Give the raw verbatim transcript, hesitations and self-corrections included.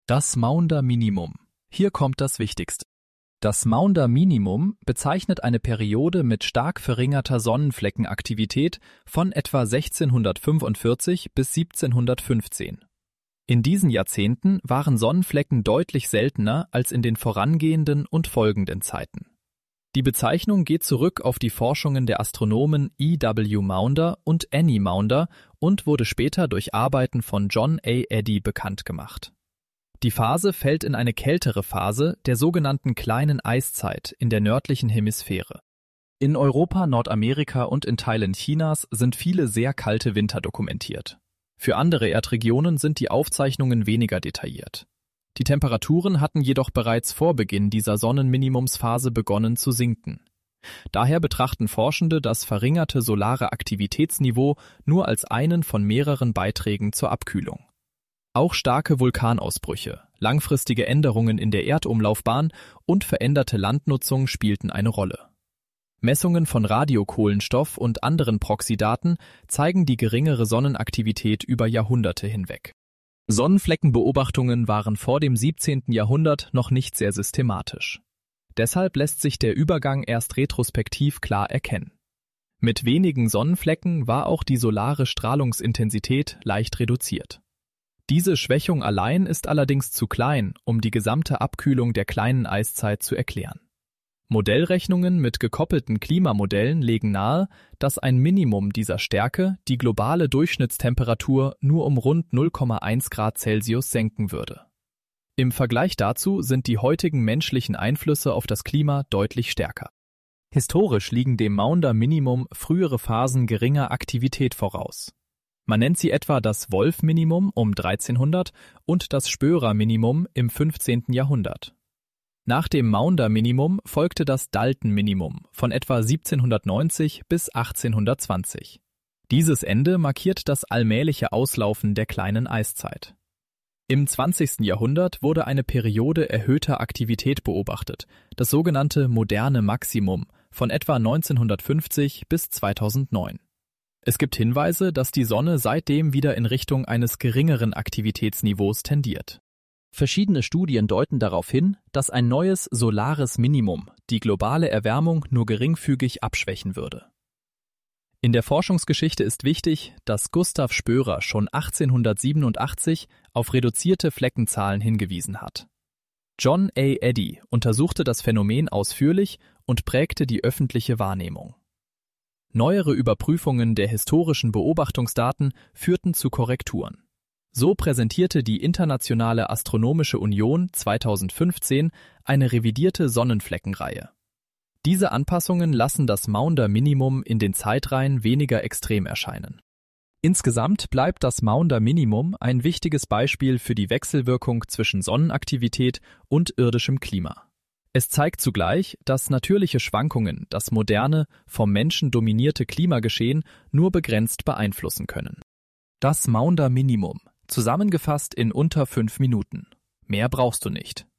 Das Maunder-Minimum. Hier kommt das Wichtigste. Das Maunder-Minimum bezeichnet eine Periode mit stark verringerter Sonnenfleckenaktivität von etwa sechzehnhundertfünfundvierzig bis siebzehnhundertfünfzehn. In diesen Jahrzehnten waren Sonnenflecken deutlich seltener als in den vorangehenden und folgenden Zeiten. Die Bezeichnung geht zurück auf die Forschungen der Astronomen E W Maunder und Annie Maunder und wurde später durch Arbeiten von John A. Eddy bekannt gemacht. Die Phase fällt in eine kältere Phase der sogenannten kleinen Eiszeit in der nördlichen Hemisphäre. In Europa, Nordamerika und in Teilen Chinas sind viele sehr kalte Winter dokumentiert. Für andere Erdregionen sind die Aufzeichnungen weniger detailliert. Die Temperaturen hatten jedoch bereits vor Beginn dieser Sonnenminimumsphase begonnen zu sinken. Daher betrachten Forschende das verringerte solare Aktivitätsniveau nur als einen von mehreren Beiträgen zur Abkühlung. Auch starke Vulkanausbrüche, langfristige Änderungen in der Erdumlaufbahn und veränderte Landnutzung spielten eine Rolle. Messungen von Radiokohlenstoff und anderen Proxydaten zeigen die geringere Sonnenaktivität über Jahrhunderte hinweg. Sonnenfleckenbeobachtungen waren vor dem siebzehnten Jahrhundert noch nicht sehr systematisch. Deshalb lässt sich der Übergang erst retrospektiv klar erkennen. Mit wenigen Sonnenflecken war auch die solare Strahlungsintensität leicht reduziert. Diese Schwächung allein ist allerdings zu klein, um die gesamte Abkühlung der kleinen Eiszeit zu erklären. Modellrechnungen mit gekoppelten Klimamodellen legen nahe, dass ein Minimum dieser Stärke die globale Durchschnittstemperatur nur um rund null Komma eins Grad Celsius senken würde. Im Vergleich dazu sind die heutigen menschlichen Einflüsse auf das Klima deutlich stärker. Historisch liegen dem Maunder-Minimum frühere Phasen geringer Aktivität voraus. Man nennt sie etwa das Wolf-Minimum um dreizehnhundert und das Spörer-Minimum im fünfzehnten Jahrhundert. Nach dem Maunder-Minimum folgte das Dalton-Minimum von etwa siebzehnhundertneunzig bis achtzehnhundertzwanzig. Dieses Ende markiert das allmähliche Auslaufen der kleinen Eiszeit. Im zwanzigsten Jahrhundert wurde eine Periode erhöhter Aktivität beobachtet, das sogenannte moderne Maximum von etwa neunzehnhundertfünfzig bis zweitausendneun. Es gibt Hinweise, dass die Sonne seitdem wieder in Richtung eines geringeren Aktivitätsniveaus tendiert. Verschiedene Studien deuten darauf hin, dass ein neues solares Minimum die globale Erwärmung nur geringfügig abschwächen würde. In der Forschungsgeschichte ist wichtig, dass Gustav Spörer schon achtzehnhundertsiebenundachtzig auf reduzierte Fleckenzahlen hingewiesen hat. John A. Eddy untersuchte das Phänomen ausführlich und prägte die öffentliche Wahrnehmung. Neuere Überprüfungen der historischen Beobachtungsdaten führten zu Korrekturen. So präsentierte die Internationale Astronomische Union zweitausendfünfzehn eine revidierte Sonnenfleckenreihe. Diese Anpassungen lassen das Maunder-Minimum in den Zeitreihen weniger extrem erscheinen. Insgesamt bleibt das Maunder-Minimum ein wichtiges Beispiel für die Wechselwirkung zwischen Sonnenaktivität und irdischem Klima. Es zeigt zugleich, dass natürliche Schwankungen das moderne, vom Menschen dominierte Klimageschehen nur begrenzt beeinflussen können. Das Maunder-Minimum, zusammengefasst in unter fünf Minuten. Mehr brauchst du nicht.